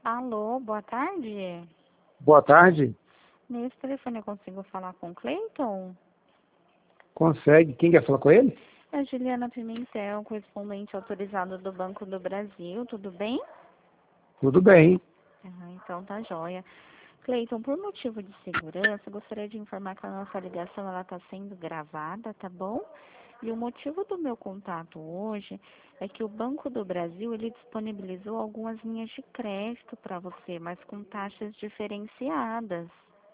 Alô, boa tarde. Boa tarde. Nesse telefone eu consigo falar com o Cleiton? Consegue? Quem quer falar com ele? É a Juliana Pimentel, correspondente autorizado do Banco do Brasil, tudo bem? Tudo bem. Então tá joia. Cleiton, por motivo de segurança, eu gostaria de informar que a nossa ligação ela está sendo gravada, tá bom? E o motivo do meu contato hoje é que o Banco do Brasil ele disponibilizou algumas linhas de crédito para você, mas com taxas diferenciadas.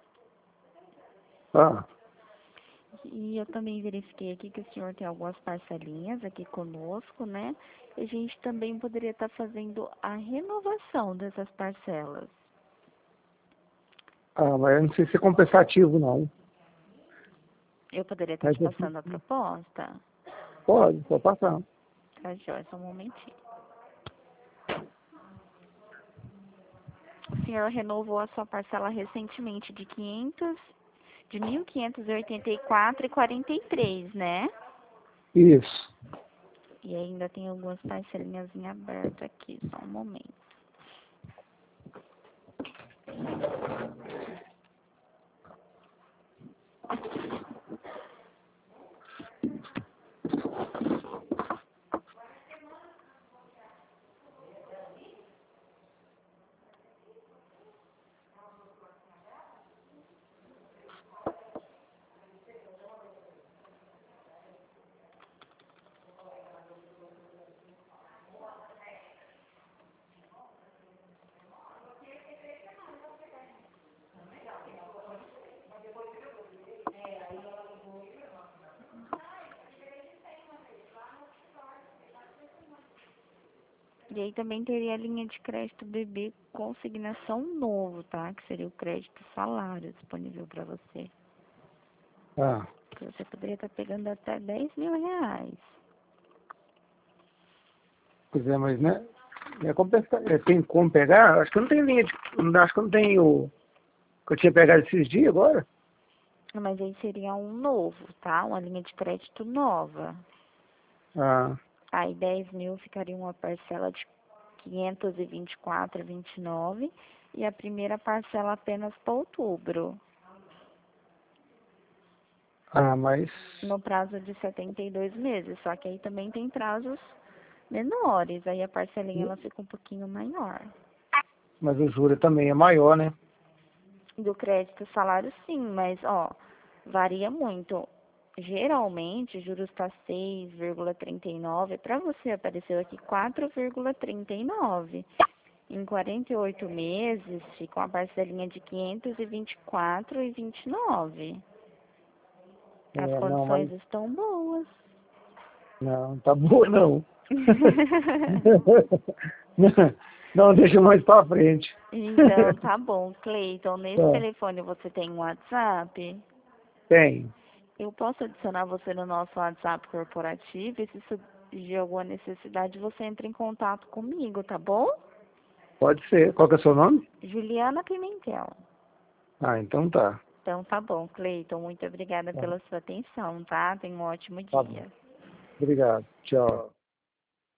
Ah, E eu também verifiquei aqui que o senhor tem algumas parcelinhas aqui conosco, né? E a gente também poderia estar fazendo a renovação dessas parcelas. mas eu não sei se é compensativo, não. Eu poderia estar Mas te passando a proposta? pode passar. Tá, joia, só um momentinho. O senhor renovou a sua parcela recentemente de 1.584,43, né? Isso. E ainda tem algumas parcelinhas em aberto aqui, só um momento. E aí também teria a linha de crédito BB consignação novo, tá? Que seria o crédito salário disponível para você. Ah, Que você poderia estar pegando até R$ 10.000. pois é, mas né? Tem como pegar? Acho que eu não tenho linha de. Acho que eu não tenho. Que eu tinha pegado esses dias agora. Mas aí seria um novo, tá? Uma linha de crédito nova. Ah, Aí 10.000 ficaria uma parcela de 524,29 e a primeira parcela apenas para outubro, mas. no prazo de 72 meses. Só que aí também tem prazos menores, aí a parcelinha ela fica um pouquinho maior. Mas o juro também é maior, né? Do crédito salário sim, mas ó, varia muito. Geralmente, o juros está 6,39, para você apareceu aqui 4,39. Em 48 meses, fica uma parcelinha de 524,29. As Não, mas. condições estão boas. Não, tá boa não. Não, deixa mais pra frente. Então, tá bom, Cleiton. Nesse Tá, telefone você tem um WhatsApp? tem. Eu posso adicionar você no nosso WhatsApp corporativo e se surgir alguma necessidade, você entra em contato comigo, tá bom? Pode ser. Qual que é o seu nome? Juliana Pimentel. Ah, então tá. Então, tá bom, Cleiton. Muito obrigada Tá, pela sua atenção, tá? Tenha um ótimo tá bom. dia. Obrigado. Tchau.